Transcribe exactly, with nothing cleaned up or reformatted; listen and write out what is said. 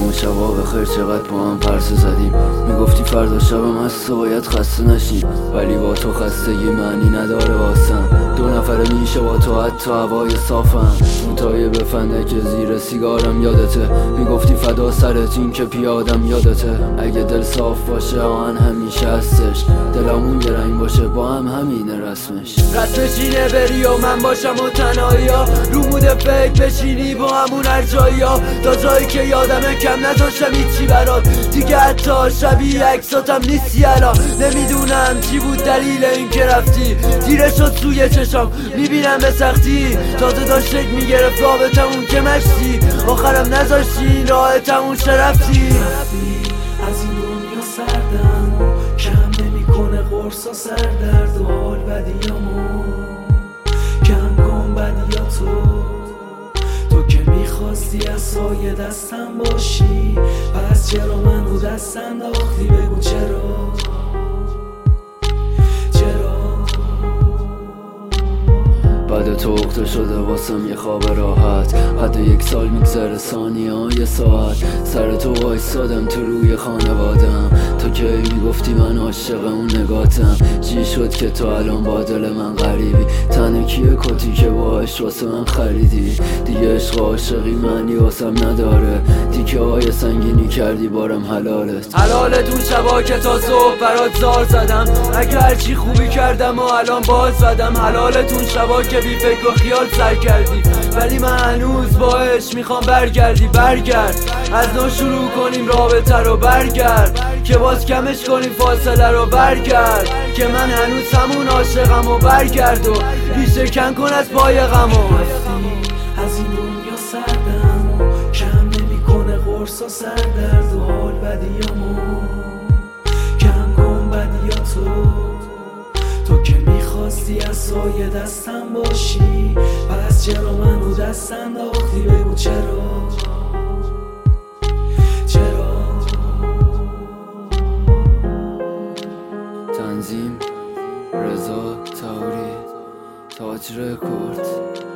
اون شبا بخیر چقدر با هم پرسه زدیم. میگفتی فردا شبم از تو باید خسته نشیم، ولی با تو خستگی معنی نداره واسم. دو نفره میشه با تو حتی هوای صافم. اون تایه به فندک زیر سیگارم یادته، میگفتی فدا سرت این که پیادم یادته. اگه دل صاف باشه آهن همیشه هستش، دلمون یه رنگ باشه با هم همینه رسمش. رسمش اینه بری و من باشم و تنهایی ها، رو مود فکر بشینی با همون هر جایی ها، تا جایی که یادمه کم نذاشتم هیچی برات دیگه، حتی شبیه عکساتم نیستی الان. نمیدونم چی بود دلیل این که رفتی، تیره شد سوی چشام میبینم به سختی، تازه داشت شک میگرفت رابطمون که مشتی، آخرم نذاشتی این راه تموم شه رفتی. از این دنیا سردم و کم نمیکنه قرص و سردرد و حال بدیامو کم کن بدیاتو. تو که میخواستی از سایه دستم باشی، پس چرا من رو دست انداختی؟ بگو چرا بعد تو اخته شده واسم یه خواب راحت، حد یک سال میگذره ثانیه های ساعت. سر تو وایسادم تو روی خانوادم، تو که میگفتی من عاشق اون نگاتم. چی شد که تو الان با دل من غریبی؟ تنه کیه کتی که باهاش واسه من خریدی؟ دیگه عشق عاشقی معنی واسم نداره، تیکه های سنگینی کردی بارم حلالت. حلالت اون شبا که تا صبح برات زار زدم، اگه هرچی خوبی کردم و الان باز زدم. حلالت اون شبا که بی فکر و خیال سر کردی، ولی من هنوز با عشق میخوام برگردی. برگرد از نو شروع کنیم رابطه رو، برگرد که باز کمش کنیم فاصله رو، برگرد که من هنوز همون عاشقم و برگرد و ریشه کن کن از پای غمو. از این دنیا سردم و کم نمیکنه قرص و سردرد و حال بدیامو کم کن بدیاتو. تو که میخواستی از سایه دستم باشی، پس چرا من رو دست انداختی؟ بگو چرا چرا تنظیم رضا تاوری، تاج رکورد.